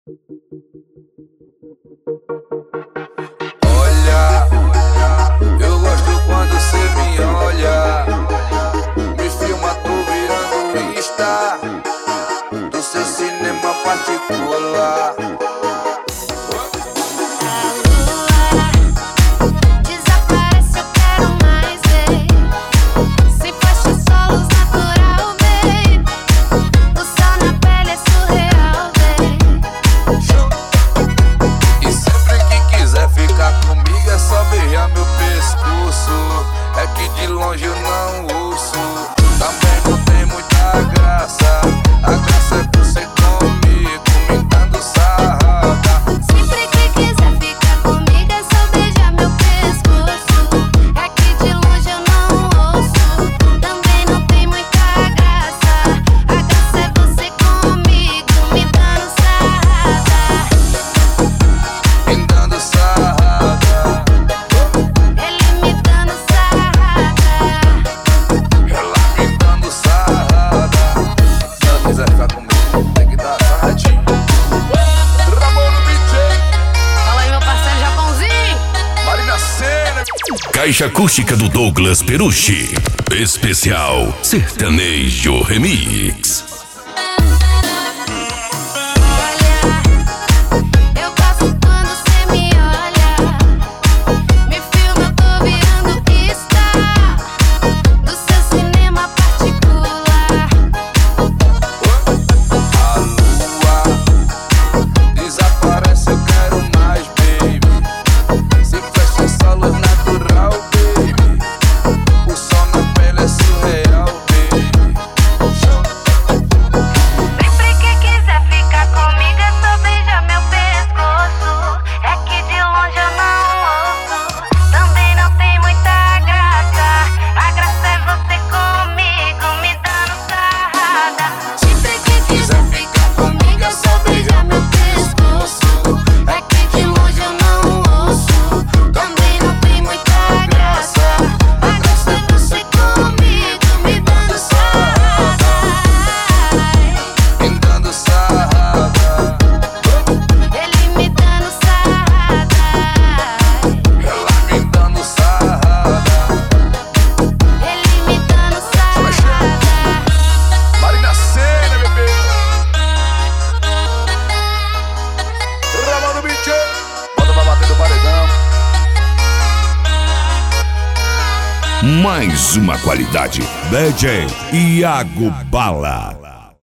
Olha, eu gosto quando cê me olha. Me filma, tô virando Insta do seu cinema particular. É que de longe eu não ouço. Também não tem muita graça. A graça é você comigo, me dando sarrada. Sempre que quiser ficar comigo é só beijar meu pescoço. É que de longe eu não ouço. Também não tem muita graça. A graça é você comigo, me dando sarrada. Me dando sarrada. Caixa acústica do Douglas Perucci. Especial Sertanejo Remix. Mais uma qualidade. DJ Iago Bala.